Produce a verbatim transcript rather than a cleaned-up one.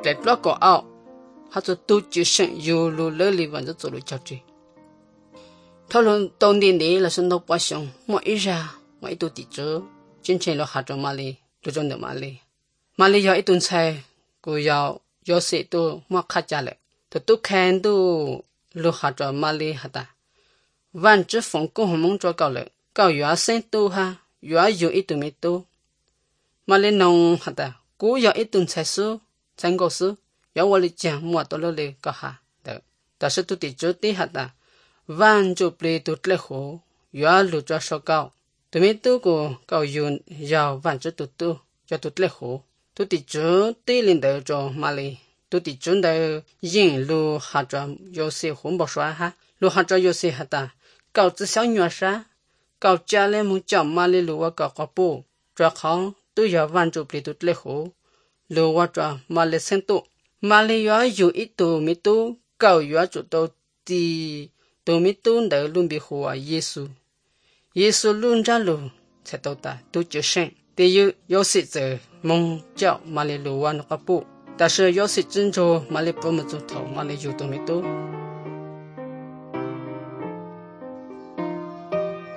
在那个奥，他就都就生有路那里完就走路交追。他论当年的那是老百姓，我一下我一度地主，今天了下着马里，就种的马里，马里要一顿菜，我要要食都我卡家了，都都看都路下着马里哈达，万只风公红蒙着搞了，搞原生都哈，原有一顿没都，马里农哈达。我要一顿菜蔬，整个蔬，要我来讲，我到了来搞下的，但是都得做对下的，晚就不都来好，要路着烧糕，对面都个搞用要晚就都都，要都来好，都得做对领导做嘛哩，都得做的引路下着有些红不刷哈，路下着有些下的，搞只小女啥，搞家里木叫嘛哩路我搞个布，做好。都要晚就不都来好，路我做马来生多，马来要有一度没多，高要做到第都没多的路比好啊耶稣，耶稣路着路才到达都就生，得有有些在梦叫马来路我那个不，但是有些真做马来不么做头，马来有都没多。